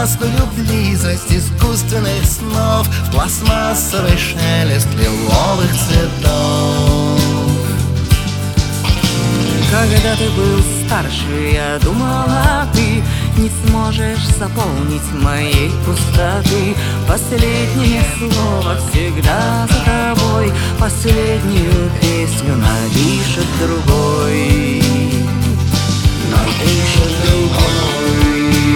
опасную близость искусственных снов, пластмассовый шелест лиловых цветов. Когда ты был старше, я думала, ты не сможешь заполнить моей пустоты. Последнее слово всегда за тобой, последнюю песню напишет другой. Напишет другой.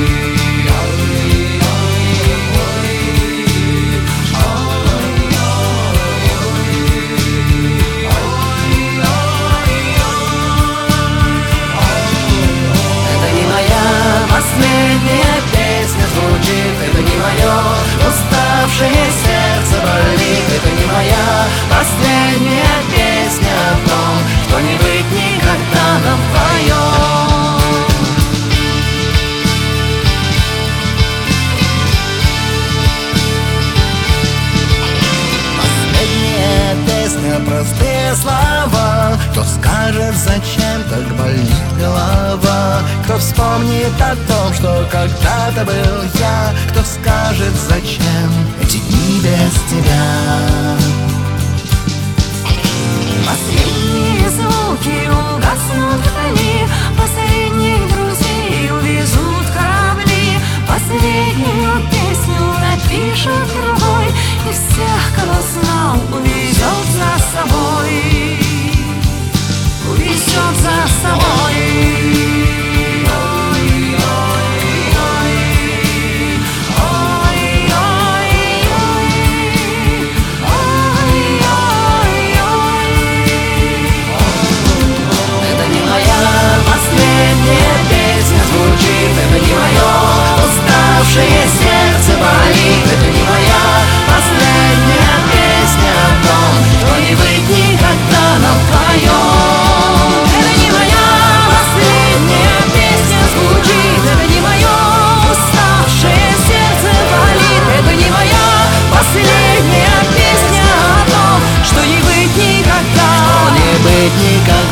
Последняя песня звучит, это не мое уставшее сердце болит. Это не моя последняя песня о том, что не быть никогда нам вдвоем. Последняя песня, простые слова. Кто скажет, зачем так болит голова? Кто вспомнит о том, что когда-то был я? Кто скажет, зачем эти дни без тебя? Последние звуки угаснут вдали, последних друзей увезут корабли. Последнюю песню напишет другой, и всех, кого знал, увезет за собой. Увезет за собой. Уставшее сердце болит, это не моя последняя песня о том, что не быть никогда нам вдвоем. Это не моя последняя песня звучит, это не мое уставшее сердце болит. Это не моя последняя песня о том, что не быть никогда, что не быть никогда.